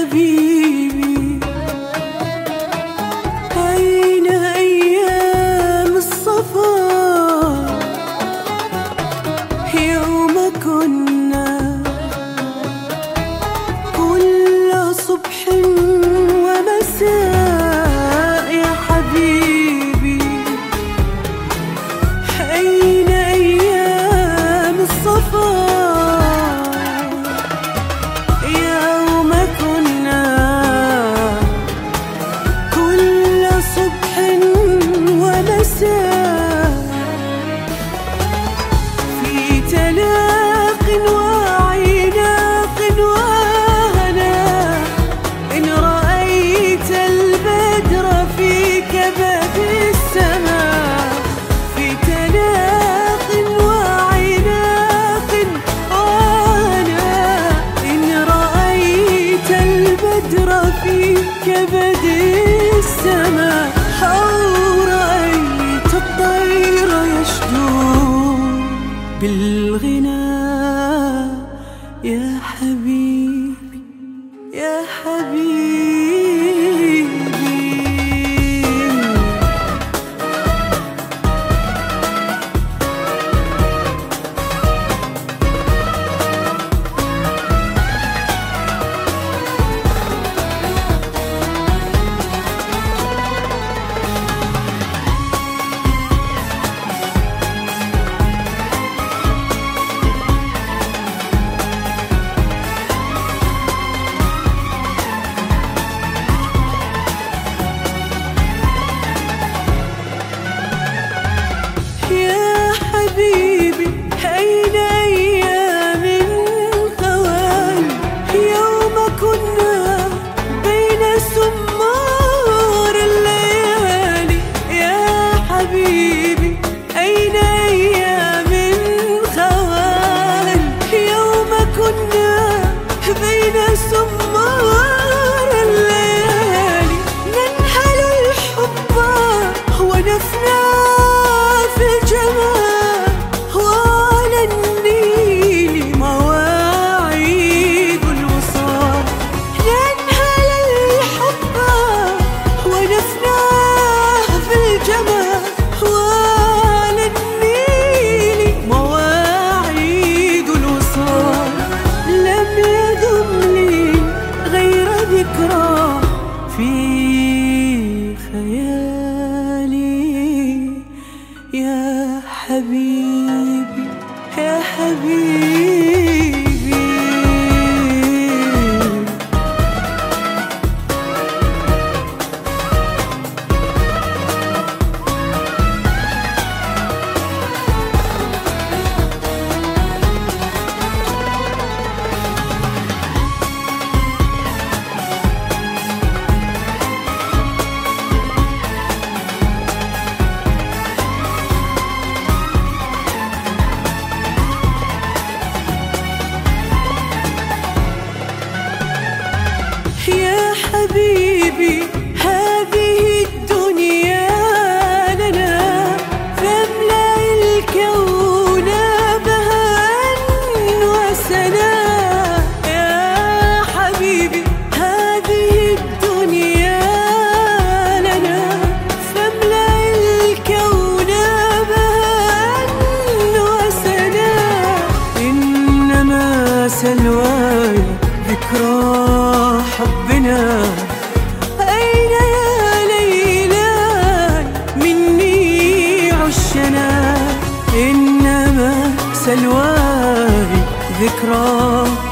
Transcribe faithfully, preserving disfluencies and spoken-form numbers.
حبيبي أين أيام الصفا يوم كنا كل صبح ومساء يا حبيبي أين أيام الصفا في تلاق وعناق وهنا إن رأيت البدر في كبد السماء في تلاق وعناق وهنا إن رأيت البدر في كبد السماء بالغناء يا حبيبي يا حبيبي. في خيالي يا حبيبي يا حبيبي. يا حبيبي هذه الدنيا لنا فاملأ الكون بهاء وسنا. يا حبيبي هذه الدنيا لنا فاملأ الكون بهاء وسنا. إنما سلواي ذكرى حبنا أين يا ليلى مني عشنا. إنما سلواي ذكرى